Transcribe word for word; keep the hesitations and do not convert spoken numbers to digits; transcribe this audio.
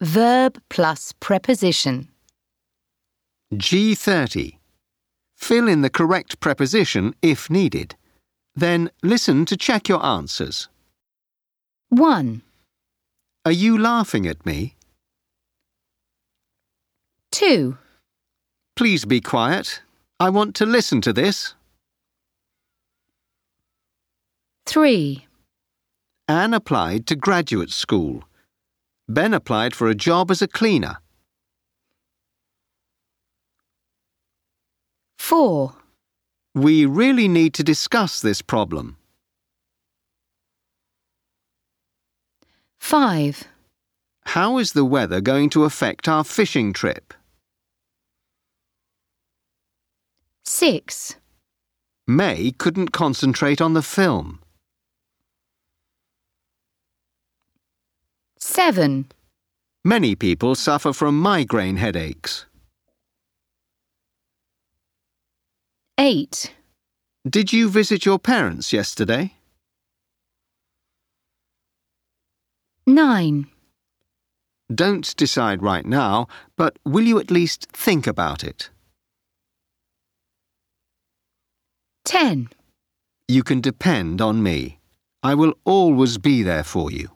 Verb plus preposition. G thirty. Fill in the correct preposition if needed. Then listen to check your answers. one, Are you laughing at me? two, Please be quiet. I want to listen to this. three, Anne applied to graduate school. Ben applied for a job as a cleaner. four, We really need to discuss this problem. five, How is the weather going to affect our fishing trip? six, May couldn't concentrate on the film. seven, Many people suffer from migraine headaches. eight, Did you visit your parents yesterday? nine, Don't decide right now, but will you at least think about it? ten. You can depend on me. I will always be there for you.